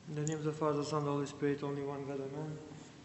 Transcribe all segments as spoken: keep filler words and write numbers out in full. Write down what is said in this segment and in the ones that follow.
In the name of the Father, Son, and the Holy Spirit, only one God, amen.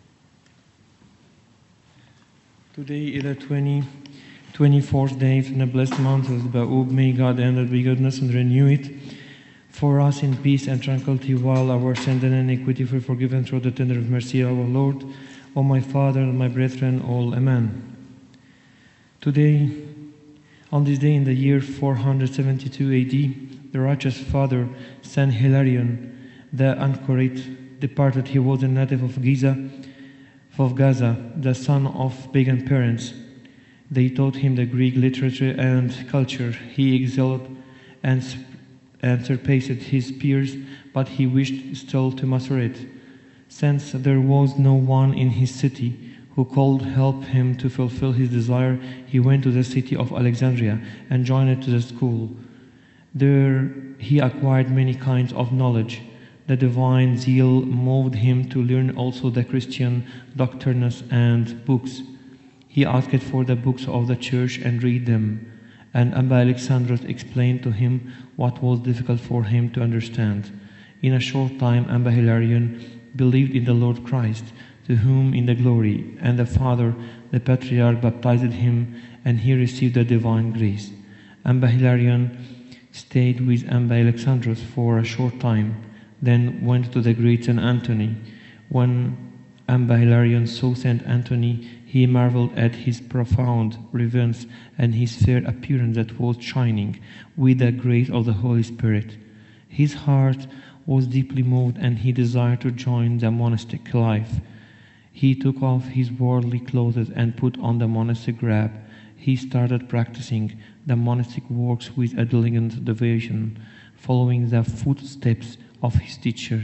Today is the twenty, twenty-fourth day in the blessed month of Ba'ub. May God end the goodness and renew it for us in peace and tranquility, while our sin and iniquity were forgiven through the tender mercy of our Lord. O my Father and my brethren, all amen. Today, on this day in the year four hundred seventy-two A D, the righteous father, Saint Hilarion, the Anchorite, departed. He was a native of Giza, of Gaza, the son of pagan parents. They taught him the Greek literature and culture. He excelled and, and surpassed his peers, but he wished still to master it. Since there was no one in his city who could help him to fulfill his desire, he went to the city of Alexandria and joined it to the school. There he acquired many kinds of knowledge. The divine zeal moved him to learn also the Christian doctrines and books. He asked for the books of the church and read them, and Abba Alexandros explained to him what was difficult for him to understand. In a short time, Abba Hilarion believed in the Lord Christ, to whom in the glory and the Father, the Patriarch, baptized him, and he received the divine grace. Abba Hilarion stayed with Abba Alexandros for a short time, then went to the great Saint Anthony. When Abba Hilarion saw Saint Anthony, he marveled at his profound reverence and his fair appearance that was shining with the grace of the Holy Spirit. His heart was deeply moved, and he desired to join the monastic life. He took off his worldly clothes and put on the monastic garb. He started practicing the monastic works with a diligent devotion, following the footsteps of his teacher.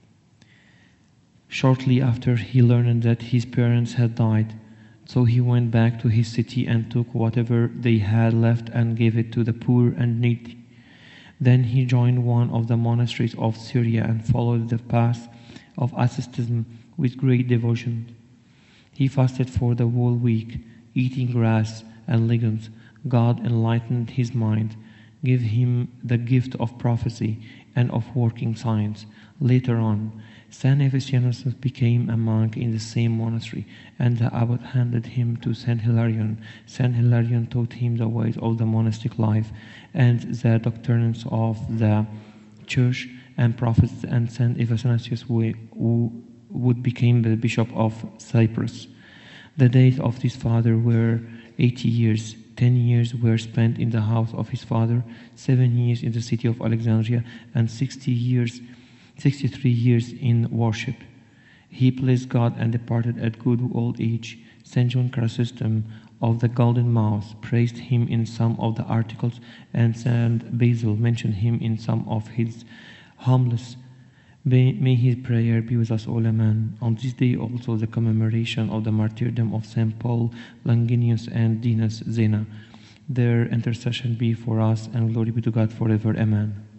Shortly after, he learned that his parents had died, so he went back to his city and took whatever they had left and gave it to the poor and needy. Then he joined one of the monasteries of Syria and followed the path of asceticism with great devotion. He fasted for the whole week, eating grass and legumes. God enlightened his mind, gave him the gift of prophecy and of working signs. Later on, Saint Ephesianus became a monk in the same monastery, and the abbot handed him to Saint Hilarion. Saint Hilarion taught him the ways of the monastic life and the doctrines of the church and prophets, and Saint Ephesianus, who would become the bishop of Cyprus. The days of his father were eighty years. Ten years were spent in the house of his father, seven years in the city of Alexandria, and sixty years, sixty-three years in worship. He pleased God and departed at good old age. Saint John Chrysostom of the Golden Mouse praised him in some of the articles, and Saint Basil mentioned him in some of his homilies. May his prayer be with us all, amen. On this day also the commemoration of the martyrdom of Saint Paul, Longinus, and Dinas Zena. Their intercession be for us, and glory be to God forever, amen.